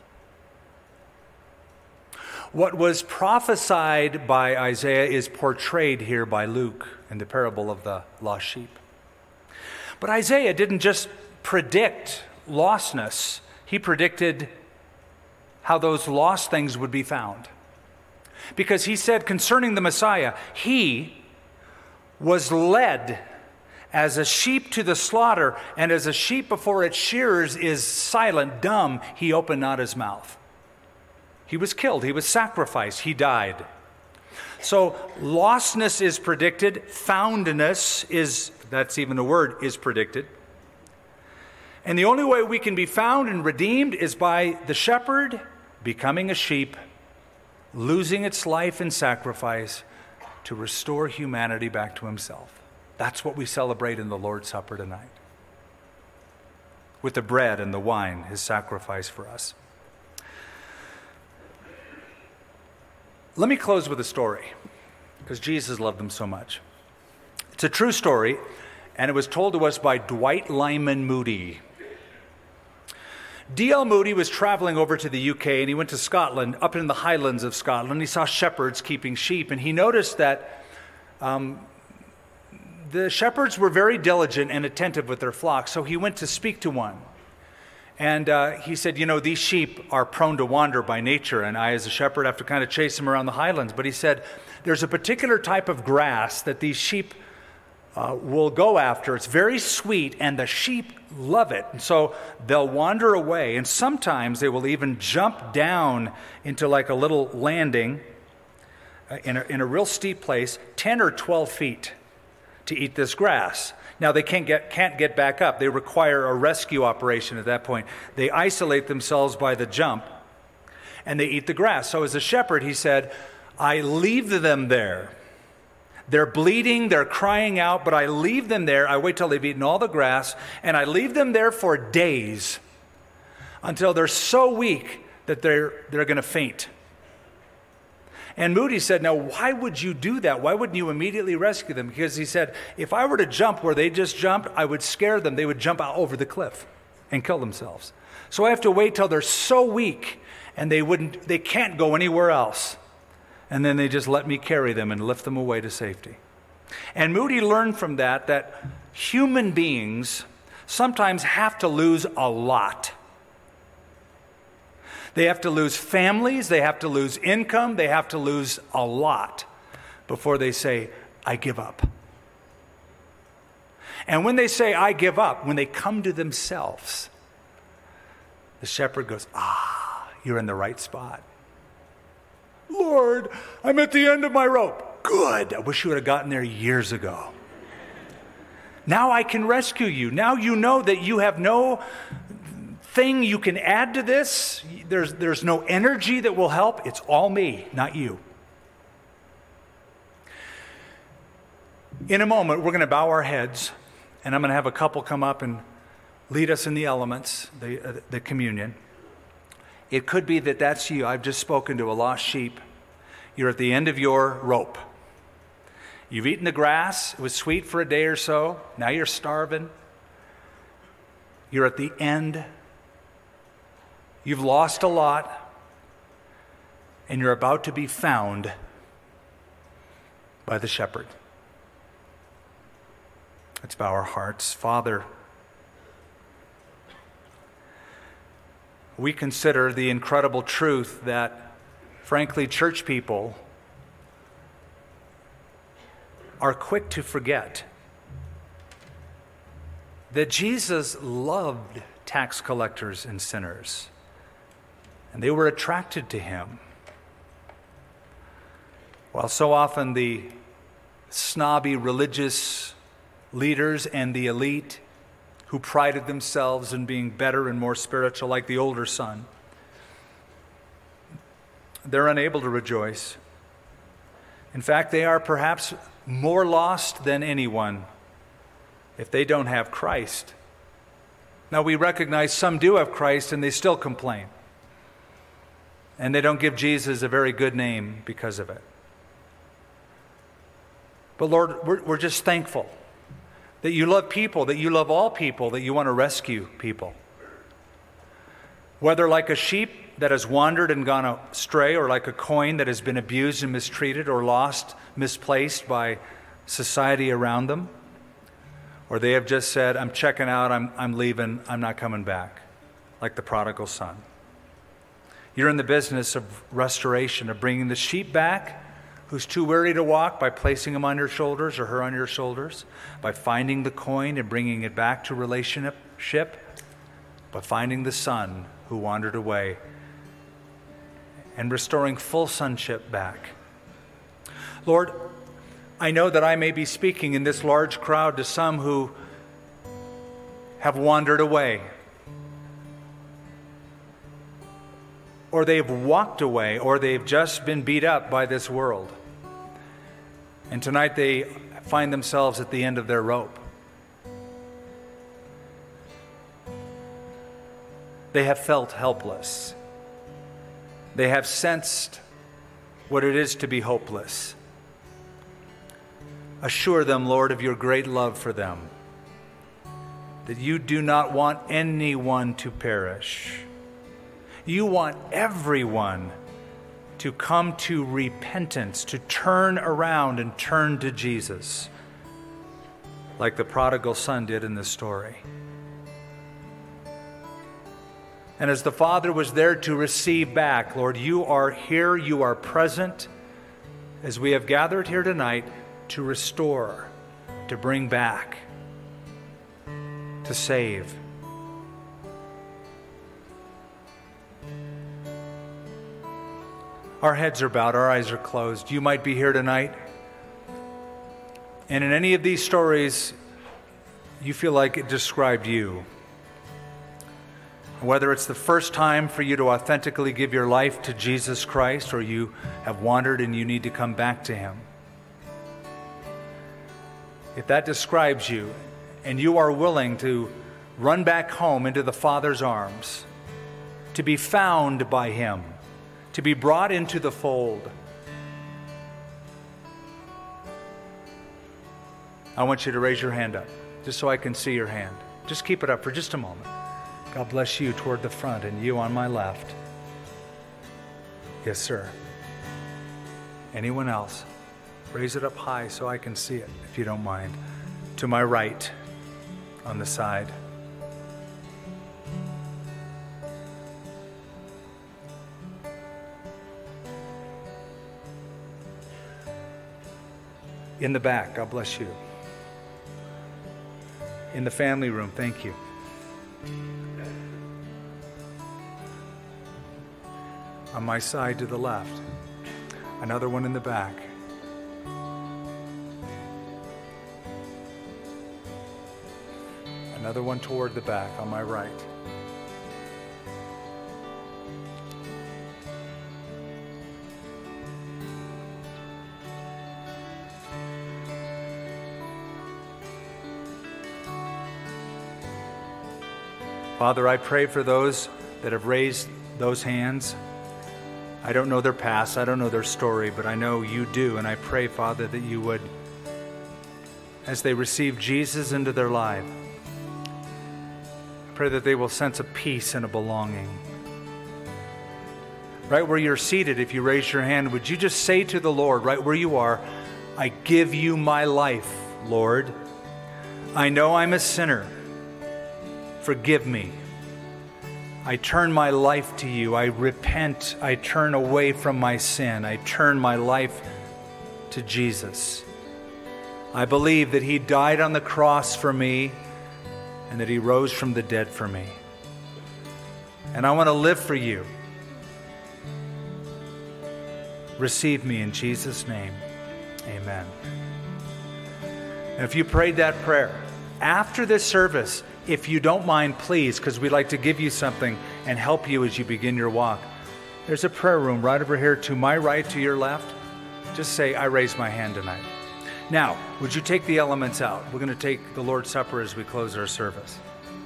What was prophesied by Isaiah is portrayed here by Luke in the parable of the lost sheep. But Isaiah didn't just predict lostness. He predicted how those lost things would be found. Because he said concerning the Messiah, he was led as a sheep to the slaughter, and as a sheep before its shearers is silent, dumb, he opened not his mouth. He was killed, he was sacrificed, he died. So lostness is predicted, foundness is, that's even a word, is predicted. And the only way we can be found and redeemed is by the shepherd becoming a sheep, losing its life in sacrifice to restore humanity back to himself. That's what we celebrate in the Lord's Supper tonight. With the bread and the wine, his sacrifice for us. Let me close with a story, because Jesus loved them so much. It's a true story, and it was told to us by Dwight Lyman Moody. D L Moody was traveling over to the U K, and he went to Scotland, up in the highlands of Scotland. He saw shepherds keeping sheep, and he noticed that um, the shepherds were very diligent and attentive with their flocks. So he went to speak to one. And uh, he said, you know, these sheep are prone to wander by nature, and I as a shepherd have to kind of chase them around the highlands. But he said, there's a particular type of grass that these sheep uh, will go after. It's very sweet, and the sheep love it. And so they'll wander away, and sometimes they will even jump down into like a little landing uh, in, a, in a real steep place, ten or twelve feet, to eat this grass. Now, they can't get, can't get back up. They require a rescue operation at that point. They isolate themselves by the jump, and they eat the grass. So as a shepherd, he said, I leave them there. They're bleeding, they're crying out, but I leave them there. I wait till they've eaten all the grass, and I leave them there for days until they're so weak that they're, they're going to faint. And Moody said, now, why would you do that? Why wouldn't you immediately rescue them? Because he said, if I were to jump where they just jumped, I would scare them. They would jump out over the cliff and kill themselves. So I have to wait till they're so weak and they wouldn't, they can't go anywhere else. And then they just let me carry them and lift them away to safety. And Moody learned from that that human beings sometimes have to lose a lot. They have to lose families, they have to lose income, they have to lose a lot before they say, I give up. And when they say, I give up, when they come to themselves, the shepherd goes, ah, you're in the right spot. Lord, I'm at the end of my rope. Good. I wish you would have gotten there years ago. Now I can rescue you. Now you know that you have no thing you can add to this. There's, there's no energy that will help. It's all me, not you. In a moment, we're going to bow our heads, and I'm going to have a couple come up and lead us in the elements, the, uh, the communion. It could be that that's you. I've just spoken to a lost sheep. You're at the end of your rope. You've eaten the grass. It was sweet for a day or so. Now you're starving. You're at the end. You've lost a lot. And you're about to be found by the shepherd. Let's bow our hearts. Father, we consider the incredible truth that, frankly, church people are quick to forget that Jesus loved tax collectors and sinners, and they were attracted to him. While so often the snobby religious leaders and the elite who prided themselves in being better and more spiritual like the older son. They're unable to rejoice. In fact, they are perhaps more lost than anyone if they don't have Christ. Now, we recognize some do have Christ and they still complain. And they don't give Jesus a very good name because of it. But Lord, we're, we're just thankful that you love people, that you love all people, that you want to rescue people. Whether like a sheep that has wandered and gone astray, or like a coin that has been abused and mistreated or lost, misplaced by society around them, or they have just said, I'm checking out, I'm, I'm leaving, I'm not coming back, like the prodigal son. You're in the business of restoration, of bringing the sheep back who's too weary to walk, by placing him on your shoulders or her on your shoulders, by finding the coin and bringing it back to relationship, by finding the son who wandered away and restoring full sonship back. Lord, I know that I may be speaking in this large crowd to some who have wandered away, or they've walked away, or they've just been beat up by this world. And tonight they find themselves at the end of their rope. They have felt helpless. They have sensed what it is to be hopeless. Assure them, Lord, of your great love for them, that you do not want anyone to perish. You want everyone to come to repentance, to turn around and turn to Jesus, like the prodigal son did in this story. And as the Father was there to receive back, Lord, you are here, you are present, as we have gathered here tonight, to restore, to bring back, to save. Our heads are bowed, our eyes are closed. You might be here tonight, and in any of these stories, you feel like it described you. Whether it's the first time for you to authentically give your life to Jesus Christ, or you have wandered and you need to come back to Him. If that describes you, and you are willing to run back home into the Father's arms, to be found by Him, to be brought into the fold, I want you to raise your hand up, just so I can see your hand. Just keep it up for just a moment. God bless you toward the front, and you on my left. Yes, sir. Anyone else? Raise it up high so I can see it, if you don't mind. To my right, on the side. In the back, God bless you. In the family room, thank you. On my side to the left, another one in the back. Another one toward the back on my right. Father, I pray for those that have raised those hands. I don't know their past, I don't know their story, but I know you do. And I pray, Father, that you would, as they receive Jesus into their life, I pray that they will sense a peace and a belonging. Right where you're seated, if you raise your hand, would you just say to the Lord, right where you are, I give you my life, Lord. I know I'm a sinner. Forgive me. I turn my life to you. I repent. I turn away from my sin. I turn my life to Jesus. I believe that He died on the cross for me and that He rose from the dead for me. And I want to live for you. Receive me in Jesus' name. Amen. And if you prayed that prayer, after this service, if you don't mind, please, because we'd like to give you something and help you as you begin your walk. There's a prayer room right over here to my right, to your left. Just say, I raise my hand tonight. Now, would you take the elements out? We're going to take the Lord's Supper as we close our service.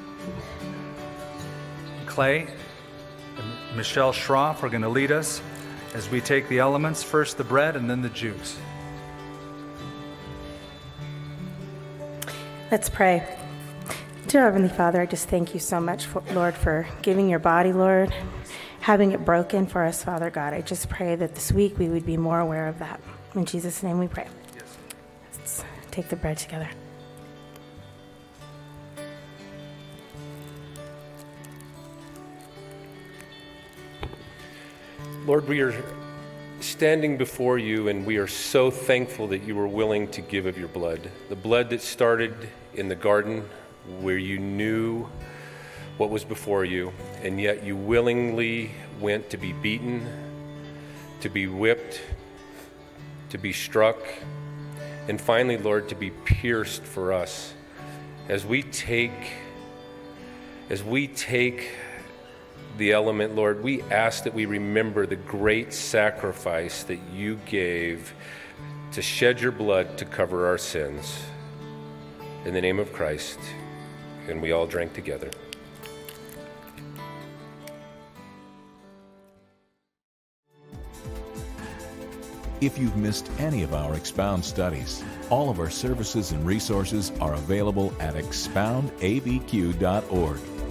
Clay and Michelle Schroff are going to lead us as we take the elements, first the bread and then the juice. Let's pray. Dear Heavenly Father, I just thank you so much, for, Lord, for giving your body, Lord, having it broken for us, Father God. I just pray that this week we would be more aware of that. In Jesus' name we pray. Yes. Let's take the bread together. Lord, we are standing before you, and we are so thankful that you were willing to give of your blood. The blood that started in the garden where you knew what was before you, and yet you willingly went to be beaten, to be whipped, to be struck, and finally, Lord, to be pierced for us. As we take, as we take the element, Lord, we ask that we remember the great sacrifice that you gave to shed your blood to cover our sins. In the name of Christ, and we all drank together. If you've missed any of our Expound studies, all of our services and resources are available at expound a b q dot org.